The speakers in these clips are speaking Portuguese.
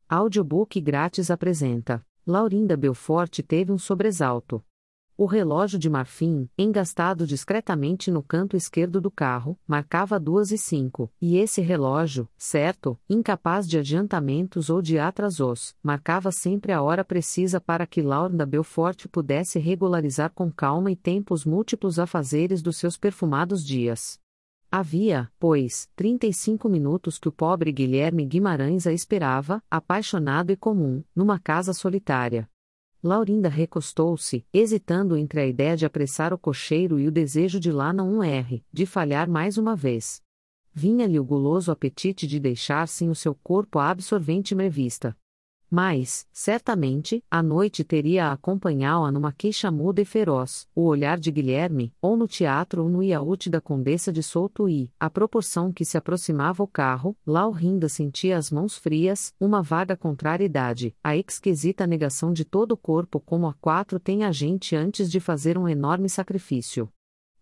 Audiobook grátis apresenta: Laurinda Belfort teve um sobressalto. O relógio de marfim, engastado discretamente no canto esquerdo do carro, marcava 2h05, e esse relógio, certo, incapaz de adiantamentos ou de atrasos, marcava sempre a hora precisa para que Laurinda Belfort pudesse regularizar com calma e tempo os múltiplos afazeres dos seus perfumados dias. Havia, pois, 35 minutos que o pobre Guilherme Guimarães a esperava, apaixonado e comum, numa casa solitária. Laurinda recostou-se, hesitando entre a ideia de apressar o cocheiro e o desejo de lá não de falhar mais uma vez. Vinha-lhe o guloso apetite de deixar-se o seu corpo a absorvente revista. Mas, certamente, a noite teria a acompanhá-la numa queixa muda e feroz, o olhar de Guilherme, ou no teatro ou no iaúte da Condessa de Souto e, à proporção que se aproximava o carro, Laurinda sentia as mãos frias, uma vaga contrariedade, a exquisita negação de todo o corpo como a quatro tem a gente antes de fazer um enorme sacrifício.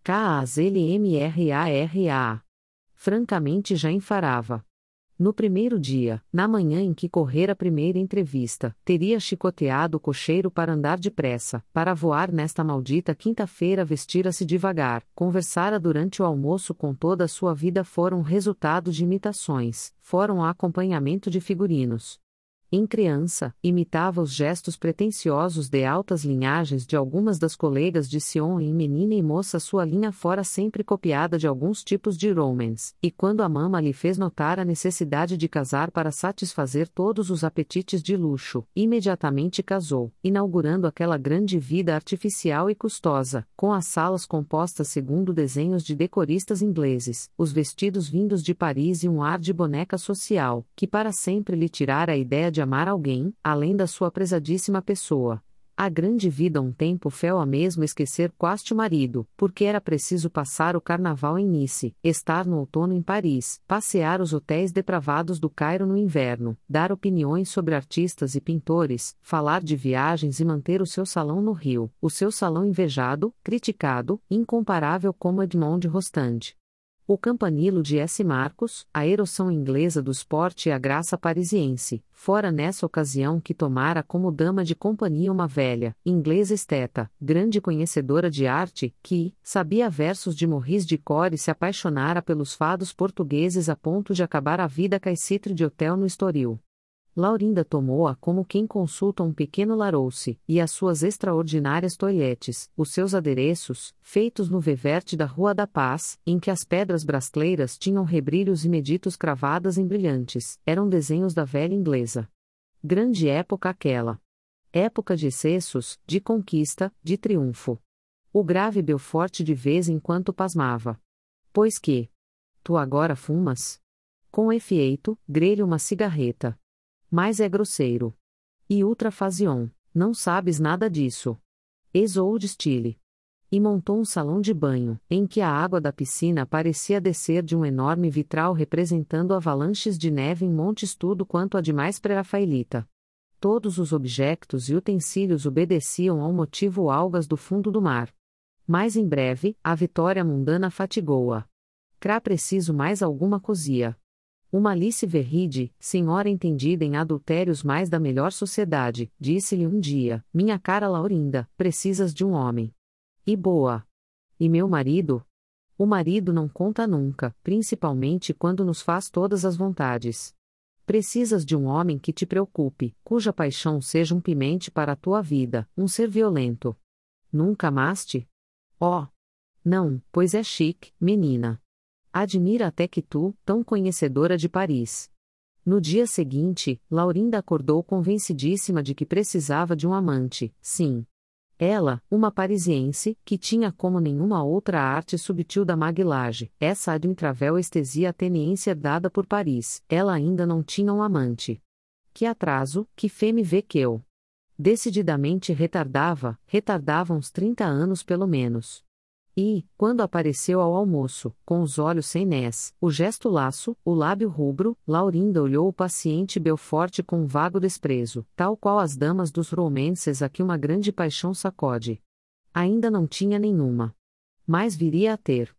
K-A-Z-L-M-R-A-R-A. Francamente já enfarava. No primeiro dia, na manhã em que correra a primeira entrevista, teria chicoteado o cocheiro para andar depressa, para voar nesta maldita quinta-feira vestira-se devagar, conversara durante o almoço com toda a sua vida foram resultado de imitações, foram acompanhamento de figurinos. Em criança, imitava os gestos pretensiosos de altas linhagens de algumas das colegas de Sion e em menina e moça sua linha fora sempre copiada de alguns tipos de romance, e quando a mama lhe fez notar a necessidade de casar para satisfazer todos os apetites de luxo, imediatamente casou, inaugurando aquela grande vida artificial e custosa, com as salas compostas segundo desenhos de decoristas ingleses, os vestidos vindos de Paris e um ar de boneca social, que para sempre lhe tirara a ideia de amar alguém, além da sua prezadíssima pessoa. A grande vida um tempo fel a mesmo esquecer quaste o marido, porque era preciso passar o carnaval em Nice, estar no outono em Paris, passear os hotéis depravados do Cairo no inverno, dar opiniões sobre artistas e pintores, falar de viagens e manter o seu salão no Rio, o seu salão invejado, criticado, incomparável como Edmond Rostand. O campanilo de S. Marcos, a eroção inglesa do esporte e a graça parisiense, fora nessa ocasião que tomara como dama de companhia uma velha, inglesa esteta, grande conhecedora de arte, que, sabia versos de Maurice de cor e se apaixonara pelos fados portugueses a ponto de acabar a vida caicitre de hotel no Estoril. Laurinda tomou-a como quem consulta um pequeno Larousse, e as suas extraordinárias toilhetes, os seus adereços, feitos no veverte da Rua da Paz, em que as pedras brasileiras tinham rebrilhos e meditos cravadas em brilhantes, eram desenhos da velha inglesa. Grande época aquela. Época de excessos, de conquista, de triunfo. O grave Belfort de vez em quando pasmava. Pois que? Tu agora fumas? Com efeito, grelha uma cigarreta. Mas é grosseiro. E ultrafazion, não sabes nada disso. Ex-old style. E montou um salão de banho, em que a água da piscina parecia descer de um enorme vitral representando avalanches de neve em montes tudo quanto a de mais pré-rafaelita. Todos os objetos e utensílios obedeciam ao motivo algas do fundo do mar. Mas em breve, a vitória mundana fatigou-a. Crá preciso mais alguma cosia. Uma Alice Verride, senhora entendida em adultérios mais da melhor sociedade, disse-lhe um dia, minha cara Laurinda, precisas de um homem. E boa. E meu marido? O marido não conta nunca, principalmente quando nos faz todas as vontades. Precisas de um homem que te preocupe, cuja paixão seja um pimente para a tua vida, um ser violento. Nunca amaste? Oh! Não, pois é chique, menina. Admira até que tu, tão conhecedora de Paris. No dia seguinte, Laurinda acordou convencidíssima de que precisava de um amante, sim. Ela, uma parisiense, que tinha como nenhuma outra arte subtil da maguilagem, essa ad intravel estesia ateniense herdada por Paris, ela ainda não tinha um amante. Que atraso, que feme vê que eu. Decididamente retardava uns 30 anos pelo menos. E, quando apareceu ao almoço, com os olhos sem nés, o gesto laço, o lábio rubro, Laurinda olhou o paciente Belfort com um vago desprezo, tal qual as damas dos romances a que uma grande paixão sacode. Ainda não tinha nenhuma. Mas viria a ter.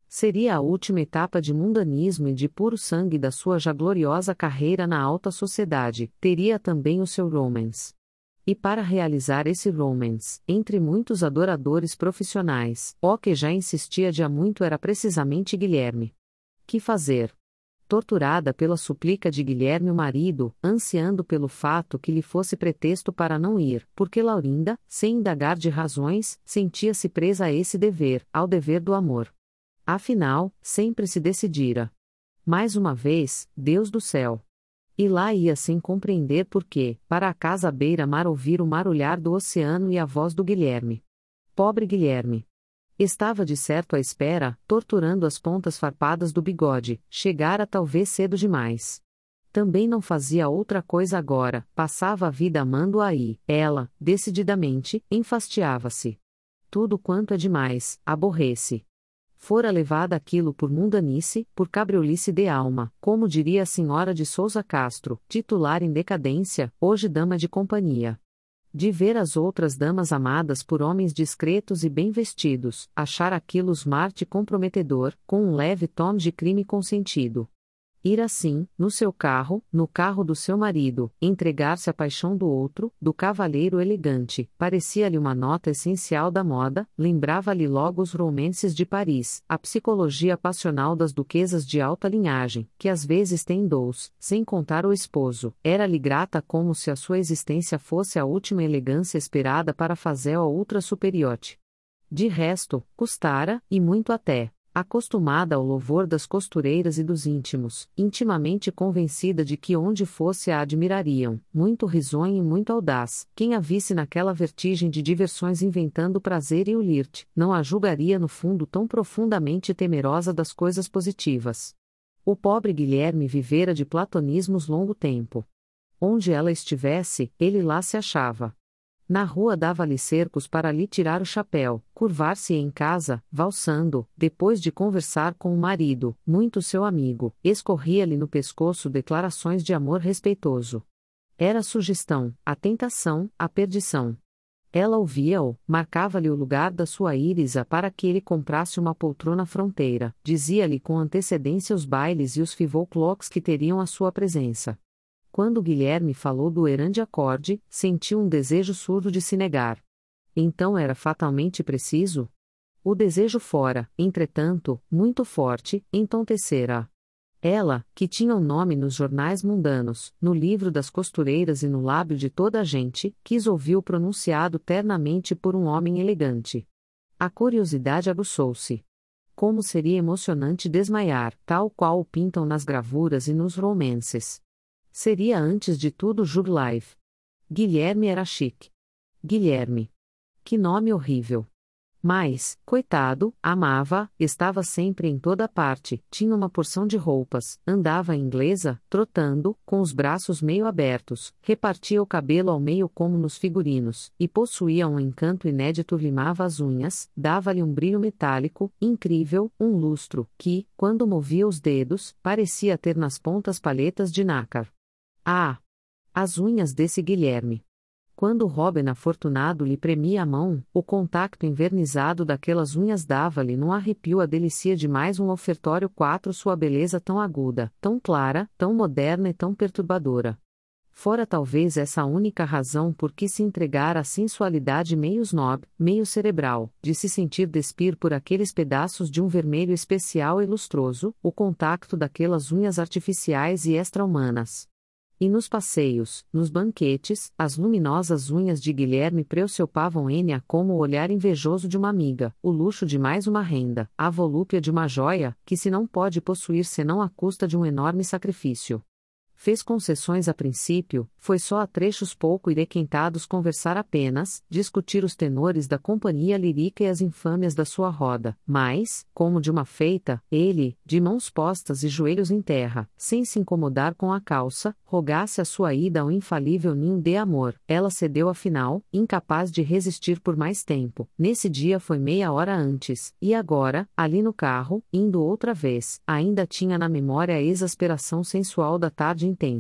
Seria a última etapa de mundanismo e de puro sangue da sua já gloriosa carreira na alta sociedade, teria também o seu romance. E para realizar esse romance, entre muitos adoradores profissionais, o que já insistia de há muito era precisamente Guilherme. Que fazer? Torturada pela súplica de Guilherme o marido, ansiando pelo fato que lhe fosse pretexto para não ir, porque Laurinda, sem indagar de razões, sentia-se presa a esse dever, ao dever do amor. Afinal, sempre se decidira. Mais uma vez, Deus do céu. E lá ia sem compreender por quê, para a casa à beira-mar ouvir o marulhar do oceano e a voz do Guilherme. Pobre Guilherme! Estava de certo à espera, torturando as pontas farpadas do bigode, chegara talvez cedo demais. Também não fazia outra coisa agora, passava a vida amando-a e, ela, decididamente, enfastiava-se. Tudo quanto é demais, aborrece. Fora levada aquilo por mundanice, por cabriolice de alma, como diria a senhora de Sousa Castro, titular em decadência, hoje dama de companhia. De ver as outras damas amadas por homens discretos e bem vestidos, achar aquilo smart comprometedor, com um leve tom de crime consentido. Ir assim, no seu carro, no carro do seu marido, entregar-se à paixão do outro, do cavalheiro elegante, parecia-lhe uma nota essencial da moda, lembrava-lhe logo os romances de Paris, a psicologia passional das duquesas de alta linhagem, que às vezes têm dous, sem contar o esposo, era-lhe grata como se a sua existência fosse a última elegância esperada para fazer a outra superiote. De resto, custara, e muito até. Acostumada ao louvor das costureiras e dos íntimos, intimamente convencida de que onde fosse a admirariam, muito risonha e muito audaz, quem a visse naquela vertigem de diversões inventando prazer e o lirt, não a julgaria no fundo tão profundamente temerosa das coisas positivas. O pobre Guilherme vivera de platonismos longo tempo. Onde ela estivesse, ele lá se achava. Na rua dava-lhe cercos para lhe tirar o chapéu, curvar-se em casa, valsando, depois de conversar com o marido, muito seu amigo, escorria-lhe no pescoço declarações de amor respeitoso. Era a sugestão, a tentação, a perdição. Ela ouvia-o, marcava-lhe o lugar da sua írisa para que ele comprasse uma poltrona fronteira, dizia-lhe com antecedência os bailes e os fivoclocks que teriam a sua presença. Quando Guilherme falou do herande acorde, sentiu um desejo surdo de se negar. Então era fatalmente preciso? O desejo fora, entretanto, muito forte, entontecera. Ela, que tinha o nome nos jornais mundanos, no livro das costureiras e no lábio de toda a gente, quis ouvir-o pronunciado ternamente por um homem elegante. A curiosidade aguçou-se. Como seria emocionante desmaiar, tal qual o pintam nas gravuras e nos romances. Seria antes de tudo Jug Life. Guilherme era chique. Guilherme. Que nome horrível. Mas, coitado, amava, estava sempre em toda parte, tinha uma porção de roupas, andava inglesa, trotando, com os braços meio abertos, repartia o cabelo ao meio como nos figurinos, e possuía um encanto inédito, limava as unhas, dava-lhe um brilho metálico, incrível, um lustro, que, quando movia os dedos, parecia ter nas pontas palhetas de nácar. Ah! As unhas desse Guilherme! Quando Robin afortunado lhe premia a mão, o contacto envernizado daquelas unhas dava-lhe num arrepio a delícia de mais um ofertório 4 sua beleza tão aguda, tão clara, tão moderna e tão perturbadora. Fora talvez essa a única razão por que se entregara à sensualidade meio snob, meio cerebral, de se sentir despir por aqueles pedaços de um vermelho especial e lustroso, o contacto daquelas unhas artificiais e extra-humanas. E nos passeios, nos banquetes, as luminosas unhas de Guilherme preoccupavam Enya como o olhar invejoso de uma amiga, o luxo de mais uma renda, a volúpia de uma joia, que se não pode possuir senão à custa de um enorme sacrifício. Fez concessões a princípio, foi só a trechos pouco requentados conversar apenas, discutir os tenores da companhia lírica e as infâmias da sua roda, mas, como de uma feita, ele, de mãos postas e joelhos em terra, sem se incomodar com a calça, rogasse a sua ida ao infalível ninho de amor, ela cedeu afinal, incapaz de resistir por mais tempo. Nesse dia foi meia hora antes, e agora, ali no carro, indo outra vez, ainda tinha na memória a exasperação sensual da tarde intensa.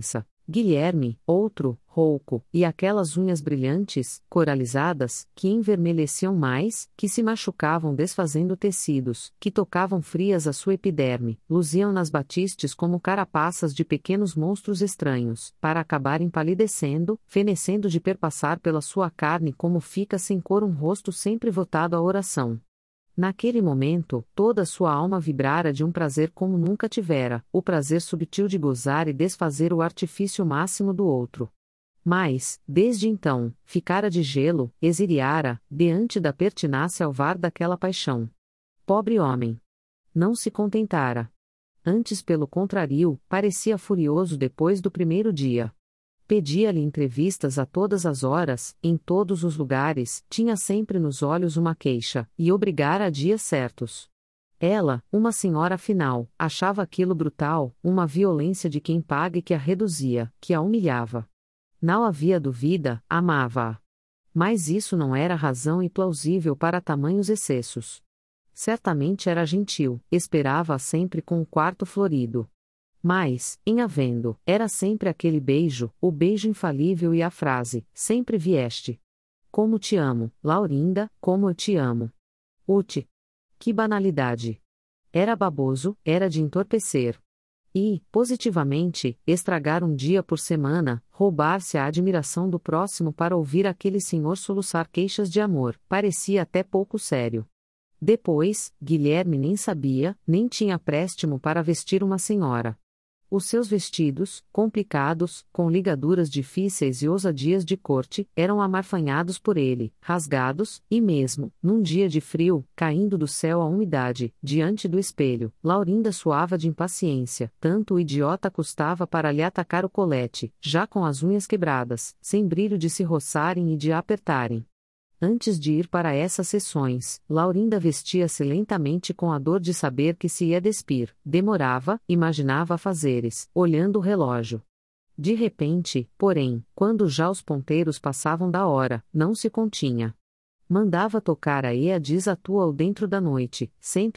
Guilherme, outro, rouco, e aquelas unhas brilhantes, coralizadas, que envermelheciam mais, que se machucavam desfazendo tecidos, que tocavam frias a sua epiderme, luziam nas batistes como carapaças de pequenos monstros estranhos, para acabar empalidecendo, fenecendo de perpassar pela sua carne como fica sem cor um rosto sempre votado à oração. Naquele momento, toda sua alma vibrara de um prazer como nunca tivera, o prazer subtil de gozar e desfazer o artifício máximo do outro. Mas, desde então, ficara de gelo, exiriara, diante da pertinácia alvar daquela paixão. Pobre homem! Não se contentara. Antes, pelo contrário, parecia furioso depois do primeiro dia. Pedia-lhe entrevistas a todas as horas, em todos os lugares, tinha sempre nos olhos uma queixa, e obrigara a dias certos. Ela, uma senhora afinal, achava aquilo brutal, uma violência de quem paga e que a reduzia, que a humilhava. Não havia dúvida, amava-a. Mas isso não era razão e plausível para tamanhos excessos. Certamente era gentil, esperava-a sempre com o quarto florido. Mas, em havendo, era sempre aquele beijo, o beijo infalível e a frase, sempre vieste. Como te amo, Laurinda, como eu te amo. Ute. Que banalidade. Era baboso, era de entorpecer. E, positivamente, estragar um dia por semana, roubar-se a admiração do próximo para ouvir aquele senhor soluçar queixas de amor, parecia até pouco sério. Depois, Guilherme nem sabia, nem tinha préstimo para vestir uma senhora. Os seus vestidos, complicados, com ligaduras difíceis e ousadias de corte, eram amarfanhados por ele, rasgados, e mesmo, num dia de frio, caindo do céu a umidade, diante do espelho, Laurinda suava de impaciência, tanto o idiota custava para lhe atacar o colete, já com as unhas quebradas, sem brilho de se roçarem e de a apertarem. Antes de ir para essas sessões, Laurinda vestia-se lentamente com a dor de saber que se ia despir, demorava, imaginava afazeres, olhando o relógio. De repente, porém, quando já os ponteiros passavam da hora, não se continha. Mandava tocar a Ea diz a tua ao dentro da noite,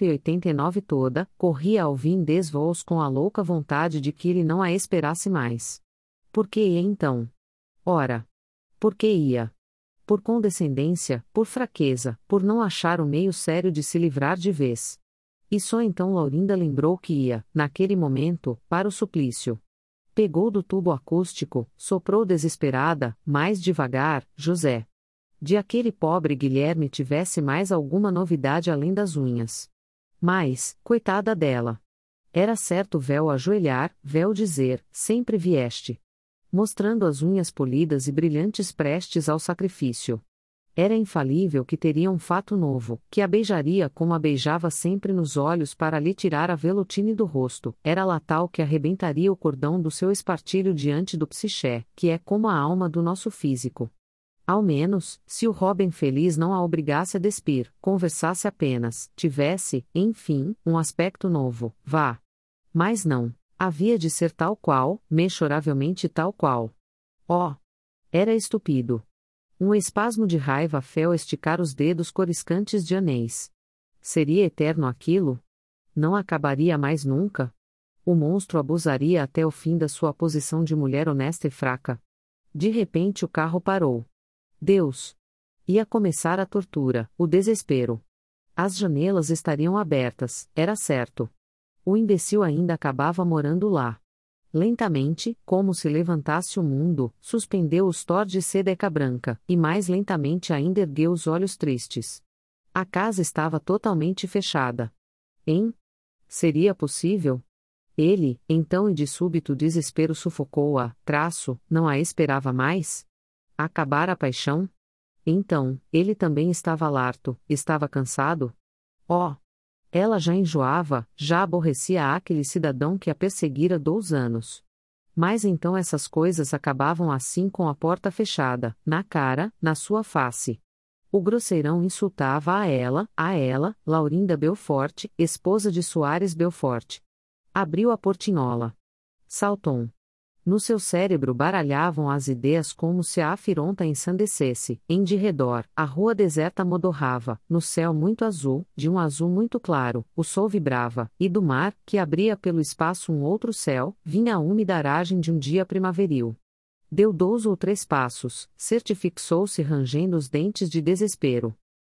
189 toda, corria ao vim des voos com a louca vontade de que ele não a esperasse mais. Por que ia então? Ora! Por que ia? Por condescendência, por fraqueza, por não achar o meio sério de se livrar de vez. E só então Laurinda lembrou que ia, naquele momento, para o suplício. Pegou do tubo acústico, soprou desesperada, mais devagar, José. De aquele pobre Guilherme tivesse mais alguma novidade além das unhas. Mas, coitada dela. Era certo véu ajoelhar, véu dizer, sempre vieste. Mostrando as unhas polidas e brilhantes prestes ao sacrifício. Era infalível que teria um fato novo, que a beijaria como a beijava sempre nos olhos para lhe tirar a velutine do rosto, era lá tal que arrebentaria o cordão do seu espartilho diante do psiché, que é como a alma do nosso físico. Ao menos, se o Robin feliz não a obrigasse a despir, conversasse apenas, tivesse, enfim, um aspecto novo, vá. Mas não. Havia de ser tal qual, mexoravelmente tal qual. Oh! Era estúpido. Um espasmo de raiva fez esticar os dedos coriscantes de anéis. Seria eterno aquilo? Não acabaria mais nunca? O monstro abusaria até o fim da sua posição de mulher honesta e fraca. De repente o carro parou. Deus! Ia começar a tortura, o desespero. As janelas estariam abertas, era certo. O imbecil ainda acabava morando lá. Lentamente, como se levantasse o mundo, suspendeu os tor de sedeca branca, e mais lentamente ainda ergueu os olhos tristes. A casa estava totalmente fechada. Seria possível? Ele, então e de súbito desespero sufocou-a, não a esperava mais? Acabar a paixão? Então, ele também estava larto, estava cansado? Oh! Ela já enjoava, já aborrecia aquele cidadão que a perseguira 2 anos. Mas então essas coisas acabavam assim com a porta fechada, na cara, na sua face. O grosseirão insultava a ela, Laurinda Belfort, esposa de Soares Belfort. Abriu a portinhola. Saltou. No seu cérebro baralhavam as ideias como se a afronta ensandecesse. Em derredor, a rua deserta modorrava, no céu muito azul, de um azul muito claro, o sol vibrava, e do mar, que abria pelo espaço um outro céu, vinha a úmida aragem de um dia primaveril. Deu 2 ou 3 passos, certificou-se rangendo os dentes de desespero.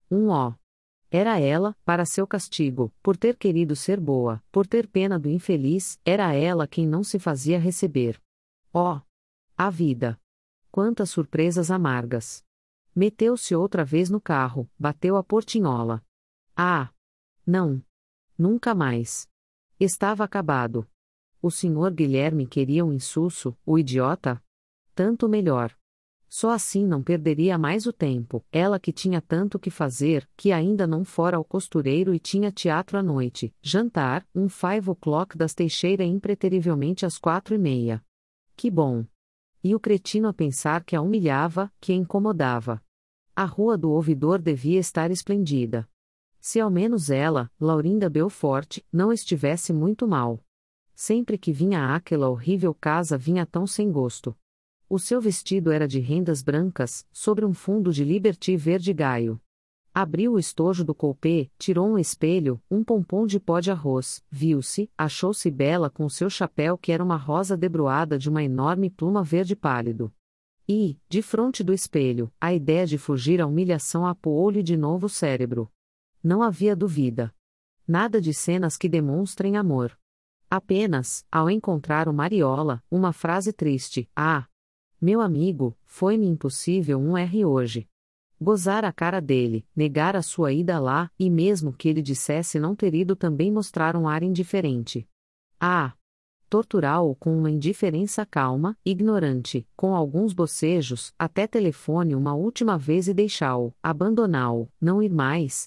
Ó! Era ela, para seu castigo, por ter querido ser boa, por ter pena do infeliz, era ela quem não se fazia receber. Oh! A vida! Quantas surpresas amargas! Meteu-se outra vez no carro, bateu a portinhola. Ah! Não! Nunca mais! Estava acabado. O senhor Guilherme queria um insulso, o idiota? Tanto melhor. Só assim não perderia mais o tempo, ela que tinha tanto que fazer, que ainda não fora ao costureiro e tinha teatro à noite, jantar, 5 o'clock das Teixeira impreterivelmente às 4:30. Que bom! E o cretino a pensar que a humilhava, que a incomodava. A rua do ouvidor devia estar esplendida. Se ao menos ela, Laurinda Belfort, não estivesse muito mal. Sempre que vinha àquela horrível casa vinha tão sem gosto. O seu vestido era de rendas brancas, sobre um fundo de Liberty verde gaio. Abriu o estojo do coupé, tirou um espelho, um pompom de pó de arroz, viu-se, achou-se bela com seu chapéu que era uma rosa debruada de uma enorme pluma verde pálido. E, defronte do espelho, a ideia de fugir à humilhação apoou-lhe de novo o cérebro. Não havia dúvida. Nada de cenas que demonstrem amor. Apenas, ao encontrar o Mariola, uma frase triste: "Ah! Meu amigo, foi-me impossível hoje." Gozar a cara dele, negar a sua ida lá, e mesmo que ele dissesse não ter ido também mostrar um ar indiferente. Ah! Torturá-o com uma indiferença calma, ignorante, com alguns bocejos, até telefone uma última vez e deixá-o, abandoná-o, não ir mais,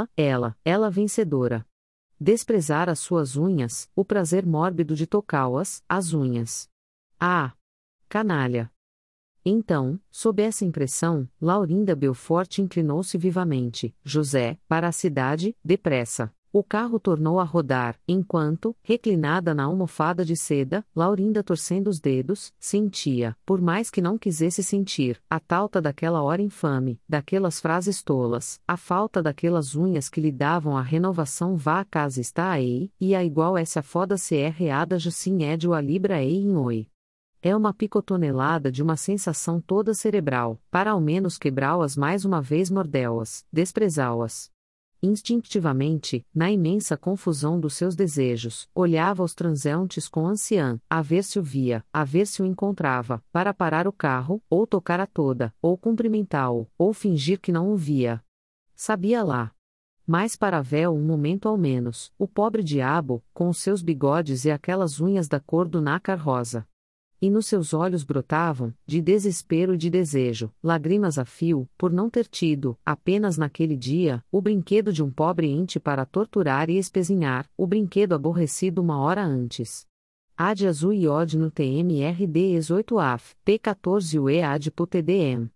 ela vencedora. Desprezar as suas unhas, o prazer mórbido de tocá-las, as unhas. Ah! Canalha! Então, sob essa impressão, Laurinda Belfort inclinou-se vivamente, José, para a cidade, depressa. O carro tornou a rodar, enquanto, reclinada na almofada de seda, Laurinda torcendo os dedos, sentia, por mais que não quisesse sentir, a falta daquela hora infame, daquelas frases tolas, a falta daquelas unhas que lhe davam a renovação vá a casa está aí, e a igual essa foda se é reada jussim édio a libra ei em oi. É uma picotonelada de uma sensação toda cerebral, para ao menos quebrá-las mais uma vez mordê-las, desprezá-las. Instintivamente, na imensa confusão dos seus desejos, olhava os transeuntes com anciã, a ver se o via, a ver se o encontrava, para parar o carro, ou tocar a toda, ou cumprimentá-o, ou fingir que não o via. Sabia lá. Mas para véu um momento ao menos, o pobre diabo, com os seus bigodes e aquelas unhas da cor do nácar rosa. E nos seus olhos brotavam, de desespero e de desejo, lágrimas a fio, por não ter tido, apenas naquele dia, o brinquedo de um pobre ente para torturar e espezinhar, o brinquedo aborrecido uma hora antes. Ad azul iod no TMRD 18 af, P14 UE ad PUTDM.